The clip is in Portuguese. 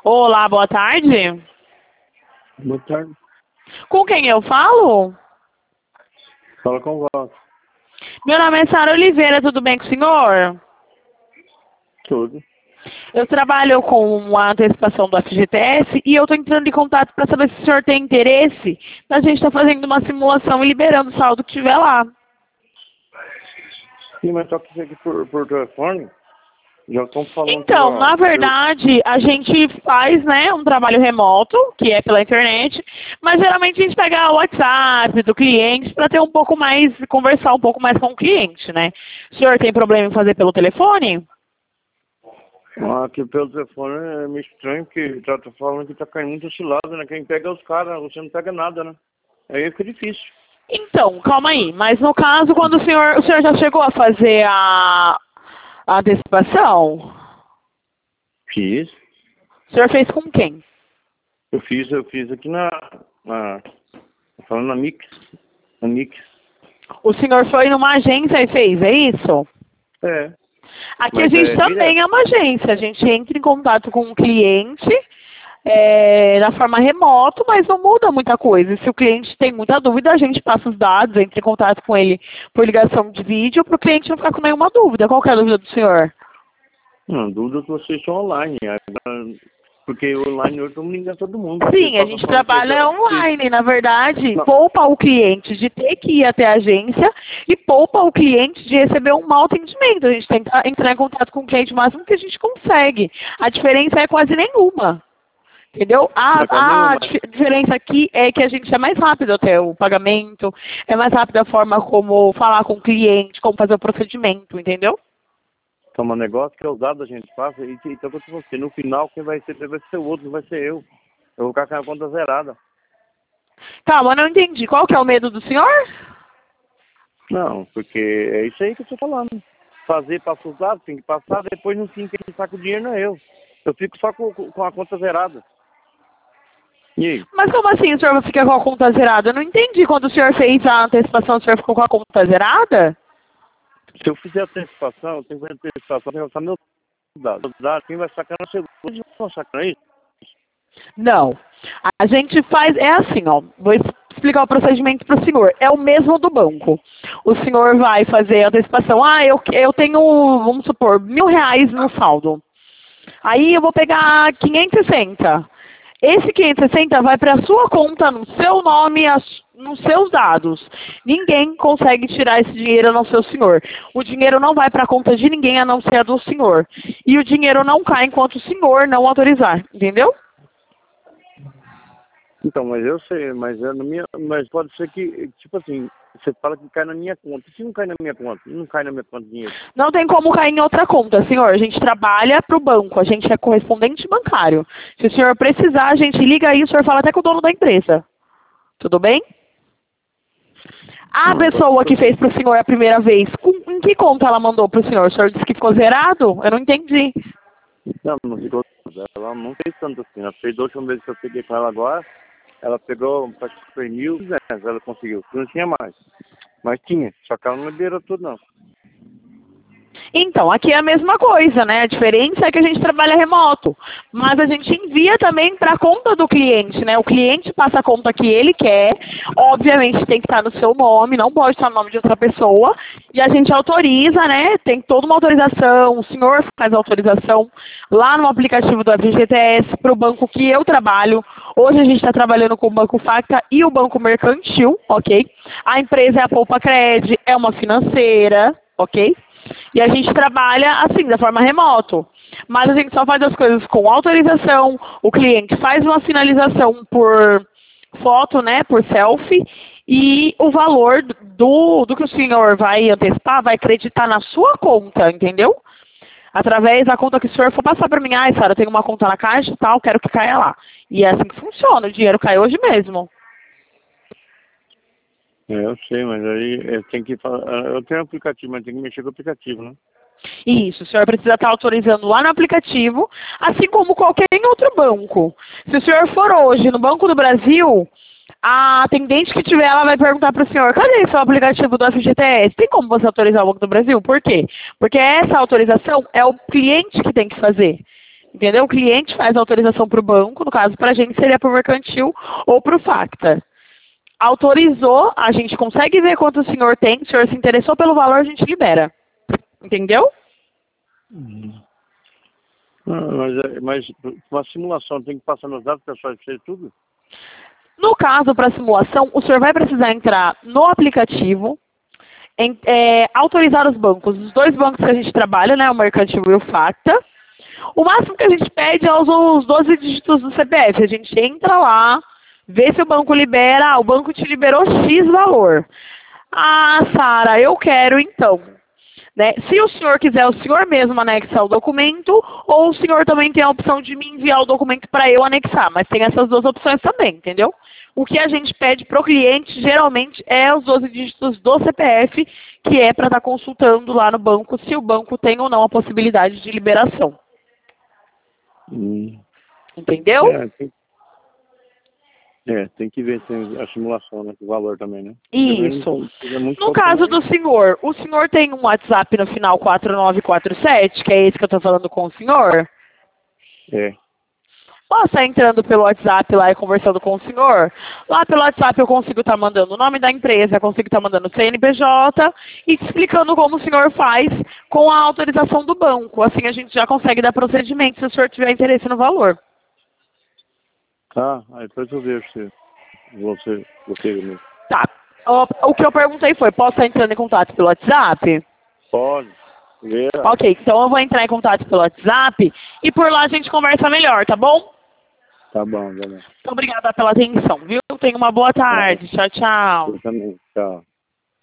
Olá, boa tarde. Boa tarde. Com quem eu falo? Fala com o Walter. Meu nome é Sara Oliveira, tudo bem com o senhor? Tudo. Eu trabalho com a antecipação do FGTS e eu estou entrando em contato para saber se o senhor tem interesse. A gente está fazendo uma simulação e liberando o saldo que tiver lá. Sim, mas só que isso aqui por telefone, já estão falando Então, que, ó, na verdade, a gente faz, né, um trabalho remoto, que é pela internet, mas geralmente a gente pega o WhatsApp do cliente para ter um pouco mais, conversar um pouco mais com o cliente, né? O senhor tem problema em fazer pelo telefone? aqui pelo telefone é meio estranho, porque tá falando que tá caindo muito oscilado, né? Quem pega é os caras, você não pega nada, né? Aí fica difícil. Então, calma aí, mas no caso, quando o senhor já chegou a fazer a antecipação, Fiz. o senhor fez com quem? Eu fiz aqui falando na Mix. Na Mix. O senhor foi numa agência e fez, é isso? É. Aqui Mas a gente é também direto. é uma agência, a gente entra em contato com o cliente na forma remoto, mas não muda muita coisa. Se o cliente tem muita dúvida, a gente passa os dados, entra em contato com ele por ligação de vídeo, para o cliente não ficar com nenhuma dúvida. Qual que é a dúvida do senhor? Não, dúvida que vocês são online. Porque online hoje estamos ligando todo mundo. Sim, a gente trabalha online, na verdade, poupa o cliente de ter que ir até a agência e poupa o cliente de receber um mau atendimento. A gente tem que entrar em contato com o cliente o máximo que a gente consegue. A diferença é quase nenhuma. Entendeu? A diferença aqui é que a gente é mais rápido até o pagamento, é mais rápido a forma como falar com o cliente, como fazer o procedimento, entendeu? Toma negócio que é usado, a gente passa, e então com você. No final, quem vai ser o outro, não vai ser eu. Eu vou ficar com a conta zerada. Calma, não entendi. Qual que é o medo do senhor? Não, porque é isso aí que eu estou falando. Fazer, passa os dados, tem que passar, depois no fim quem saca o dinheiro não é eu. Eu fico só com a conta zerada. E aí? Mas como assim o senhor fica com a conta zerada? Eu não entendi. Quando o senhor fez a antecipação, o senhor ficou com a conta zerada? Se eu fizer a antecipação, eu tenho que fazer a antecipação, tenho que passar meus dados. Quem vai sacar no segundo, não sacar isso? Não. A gente faz, é assim, ó, vou explicar o procedimento para o senhor. É o mesmo do banco. O senhor vai fazer a antecipação. Eu tenho, vamos supor, R$ 1.000 no saldo. Aí eu vou pegar 560. Esse 560 vai para a sua conta, no seu nome, nos seus dados. Ninguém consegue tirar esse dinheiro a não ser o senhor. O dinheiro não vai para a conta de ninguém a não ser a do senhor. E o dinheiro não cai enquanto o senhor não autorizar, entendeu? Então, mas eu sei, mas mas pode ser que, tipo assim, você fala que cai na minha conta. E se não cai na minha conta? Não cai na minha conta dinheiro. Não tem como cair em outra conta, senhor. A gente trabalha para o banco, a gente é correspondente bancário. Se o senhor precisar, a gente liga aí, o senhor fala até com o dono da empresa. Tudo bem? A pessoa que fez para o senhor a primeira vez, em que conta ela mandou para o senhor? O senhor disse que ficou zerado? Eu não entendi. Não ficou. Ela não fez tanto assim. Ela fez a última vez que eu peguei com ela agora. Ela pegou, acho que foi 1.200, ela conseguiu. Não tinha mais. Mas tinha, só que ela não liberou tudo, não. Então, aqui é a mesma coisa, né? A diferença é que a gente trabalha remoto. Mas a gente envia também para a conta do cliente, né? O cliente passa a conta que ele quer. Obviamente tem que estar no seu nome, não pode estar no nome de outra pessoa. E a gente autoriza, né? Tem toda uma autorização, o senhor faz a autorização lá no aplicativo do FGTS para o banco que eu trabalho. Hoje a gente está trabalhando com o Banco Facta e o Banco Mercantil, ok? A empresa é a Poupa Cred, é uma financeira, ok? E a gente trabalha assim, da forma remoto. Mas a gente só faz as coisas com autorização, o cliente faz uma finalização por foto, né, por selfie, e o valor do que o senhor vai antecipar vai acreditar na sua conta, entendeu? Através da conta que o senhor for passar para mim, Sara, eu tenho uma conta na Caixa e tal, quero que caia lá. E é assim que funciona, o dinheiro cai hoje mesmo. Eu sei, mas aí eu tenho que falar. Eu tenho um aplicativo, mas tem que mexer com o aplicativo, né? Isso, o senhor precisa estar autorizando lá no aplicativo, assim como qualquer outro banco. Se o senhor for hoje no Banco do Brasil, a atendente que tiver, ela vai perguntar para o senhor, cadê seu aplicativo do FGTS? Tem como você autorizar o Banco do Brasil? Por quê? Porque essa autorização é o cliente que tem que fazer. Entendeu? O cliente faz a autorização para o banco, no caso para a gente seria para o mercantil ou para o Facta. Autorizou, a gente consegue ver quanto o senhor tem, se o senhor se interessou pelo valor, a gente libera. Entendeu? Mas uma simulação tem que passar nos dados pessoais de tudo? No caso, para simulação, o senhor vai precisar entrar no aplicativo, autorizar os bancos, os dois bancos que a gente trabalha, né, o Mercantil e o Facta. O máximo que a gente pede é os 12 dígitos do CPF. A gente entra lá, vê se o banco libera, o banco te liberou X valor. Ah, Sara, eu quero então. Né? Se o senhor quiser, o senhor mesmo anexar o documento, ou o senhor também tem a opção de me enviar o documento para eu anexar, mas tem essas duas opções também, entendeu? O que a gente pede para o cliente, geralmente, é os 12 dígitos do CPF, que é para estar consultando lá no banco se o banco tem ou não a possibilidade de liberação. Entendeu? Tem que ver a simulação, né? O valor também, né? Isso. No caso do senhor, o senhor tem um WhatsApp no final 4947, que é esse que eu estou falando com o senhor? É. Posso estar entrando pelo WhatsApp lá e conversando com o senhor? Lá pelo WhatsApp eu consigo estar mandando o nome da empresa, consigo estar mandando o CNPJ e explicando como o senhor faz com a autorização do banco. Assim a gente já consegue dar procedimento se o senhor tiver interesse no valor. Tá, aí depois eu vejo se você mesmo. Tá. O que eu perguntei foi, posso estar entrando em contato pelo WhatsApp? Pode. Ok, então eu vou entrar em contato pelo WhatsApp e por lá a gente conversa melhor, tá bom? Tá bom. Muito obrigada pela atenção, viu? Tenha uma boa tarde. Tchau, tchau. Eu também. Tchau.